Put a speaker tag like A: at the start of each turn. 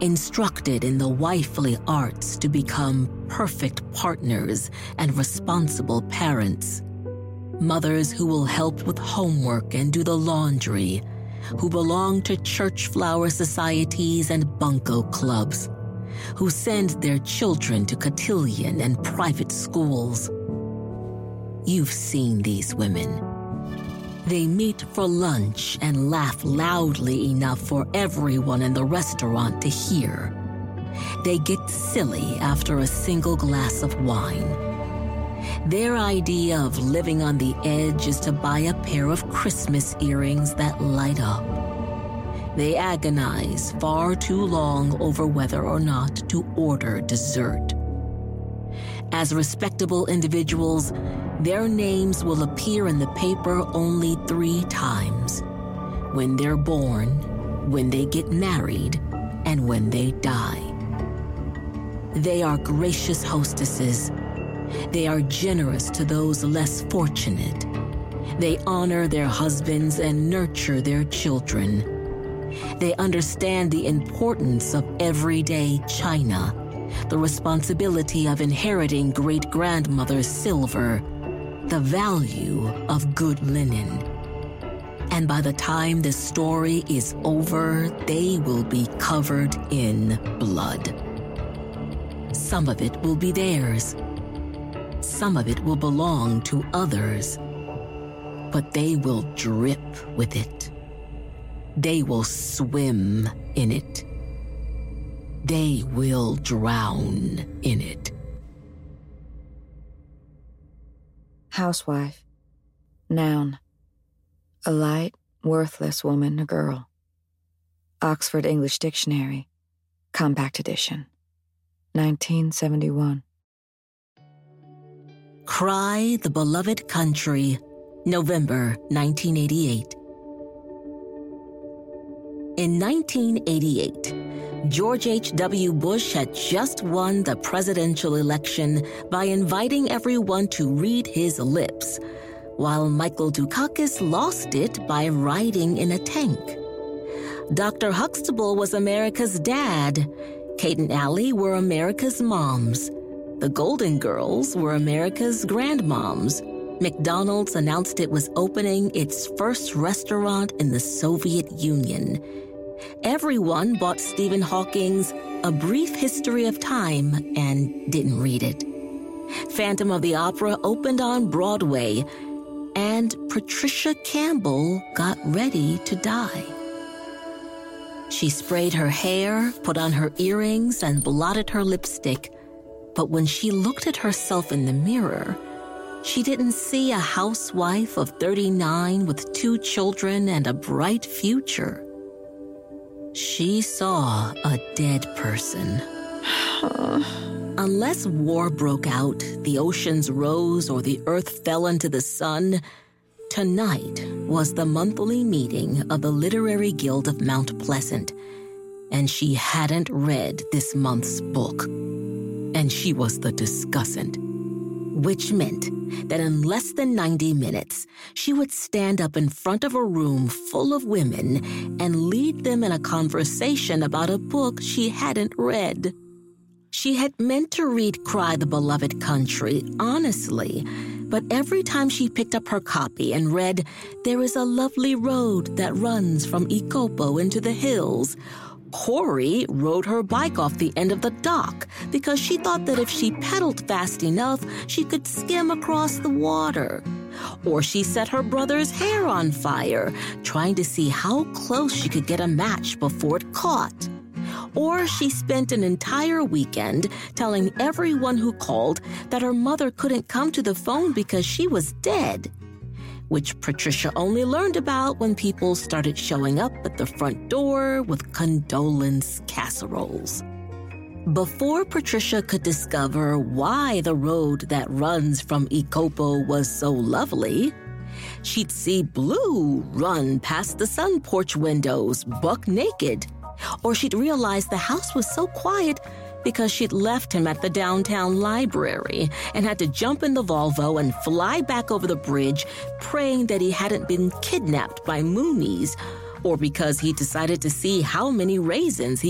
A: instructed in the wifely arts to become perfect partners and responsible parents. Mothers who will help with homework and do the laundry, who belong to church flower societies and bunco clubs, who send their children to cotillion and private schools. You've seen these women. They meet for lunch and laugh loudly enough for everyone in the restaurant to hear. They get silly after a single glass of wine. Their idea of living on the edge is to buy a pair of Christmas earrings that light up. They agonize far too long over whether or not to order dessert. As respectable individuals, their names will appear in the paper only 3 times: when they're born, when they get married, and when they die. They are gracious hostesses. They are generous to those less fortunate. They honor their husbands and nurture their children. They understand the importance of everyday china, the responsibility of inheriting great-grandmother's silver, the value of good linen. And by the time this story is over, they will be covered in blood. Some of it will be theirs. Some of it will belong to others. But they will drip with it. They will swim in it. They will drown in it.
B: Housewife. Noun. A light, worthless woman, a girl. Oxford English Dictionary. Compact edition. 1971.
A: Cry the Beloved Country, November 1988. In 1988, George H.W. Bush had just won the presidential election by inviting everyone to read his lips, while Michael Dukakis lost it by riding in a tank. Dr. Huxtable was America's dad. Kate and Allie were America's moms. The Golden Girls were America's grandmoms. McDonald's announced it was opening its first restaurant in the Soviet Union. Everyone bought Stephen Hawking's A Brief History of Time and didn't read it. Phantom of the Opera opened on Broadway, and Patricia Campbell got ready to die. She sprayed her hair, put on her earrings, and blotted her lipstick. But when she looked at herself in the mirror, she didn't see a housewife of 39 with 2 children and a bright future. She saw a dead person. Unless war broke out, the oceans rose, or the earth fell into the sun, tonight was the monthly meeting of the Literary Guild of Mount Pleasant, and she hadn't read this month's book. And she was the discussant, which meant that in less than 90 minutes, she would stand up in front of a room full of women and lead them in a conversation about a book she hadn't read. She had meant to read Cry the Beloved Country honestly, but every time she picked up her copy and read, There is a lovely road that runs from Ikopo into the hills, Corey rode her bike off the end of the dock because she thought that if she pedaled fast enough, she could skim across the water. Or she set her brother's hair on fire, trying to see how close she could get a match before it caught. Or she spent an entire weekend telling everyone who called that her mother couldn't come to the phone because she was dead, which Patricia only learned about when people started showing up at the front door with condolence casseroles. Before Patricia could discover why the road that runs from Ikopo was so lovely, she'd see Blue run past the sun porch windows, buck naked. Or she'd realize the house was so quiet because she'd left him at the downtown library and had to jump in the Volvo and fly back over the bridge, praying that he hadn't been kidnapped by Moonies, or because he decided to see how many raisins he